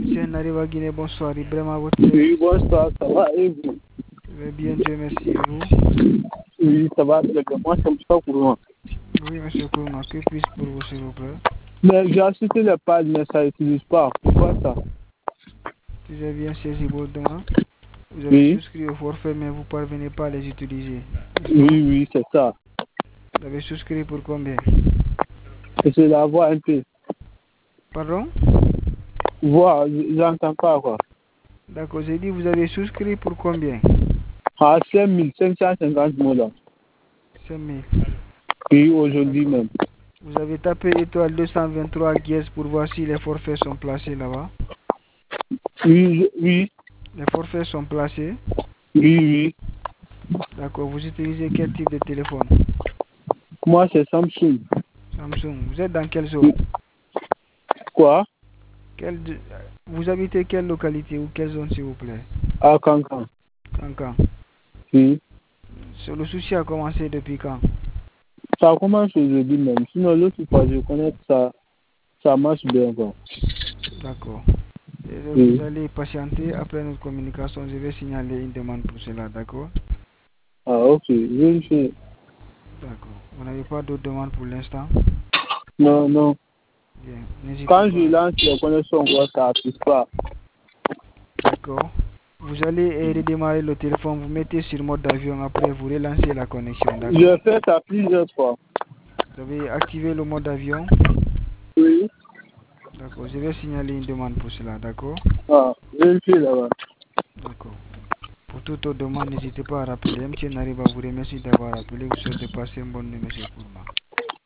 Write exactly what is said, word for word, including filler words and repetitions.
M. Nariba Guinée, bonsoir. Ibrahima votre. Oui, bonsoir, ça va et vous? Je vais bien, Dieu merci. Et vous? Oui, ça va très bien. Moi, c'est Moussa Kourouma. Oui, monsieur Kourouma, que puis-je pour vous, s'il vous plaît? Mais j'ai assisté les pages, mais ça n'utilise pas. Pourquoi ça? Si j'ai bien saisi vos demandes, vous avez Oui. souscrit au forfait, mais vous ne parvenez pas à les utiliser. Oui, oui, c'est ça. Vous avez souscrit pour combien? C'est la voix un peu. Pardon? Voix, j'entends pas quoi. D'accord, j'ai dit vous avez souscrit pour combien? À cinq mille cinq cent cinquante mots. cinq mille. Oui, aujourd'hui même. Vous avez tapé étoile deux cent vingt-trois guises pour voir si les forfaits sont placés là-bas? Oui, je, oui. Les forfaits sont placés? Oui, oui. D'accord, vous utilisez quel type de téléphone? Moi, c'est Samsung. Samsung. Vous êtes dans quelle zone? Quoi? Quelle... Vous habitez quelle localité ou quelle zone, s'il vous plaît? À Cancan. Cancan. Oui. Le souci a commencé depuis quand? Ça commence aujourd'hui même. Sinon, l'autre fois, je connais que ça, ça marche bien. D'accord. Oui. Vous allez patienter. Après notre communication, je vais signaler une demande pour cela, d'accord? Ah, ok. Je vais le faire. D'accord. Vous n'avez pas d'autres demandes pour l'instant? Non, non. Bien. N'hésitez Quand pas. je lance les connexions, ça n'affiche pas. D'accord. Vous allez redémarrer le téléphone, vous mettez sur mode avion, après vous relancez la connexion, d'accord? Je fais ça plusieurs fois. Vous avez activé le mode avion? Oui. D'accord. Je vais signaler une demande pour cela, d'accord? Ah, je le fais là-bas. D'accord. Pour toute autre demande, n'hésitez pas à rappeler. M. Nariba vous remercie d'avoir appelé. Vous souhaitez passer une bonne nuit, monsieur Kourma.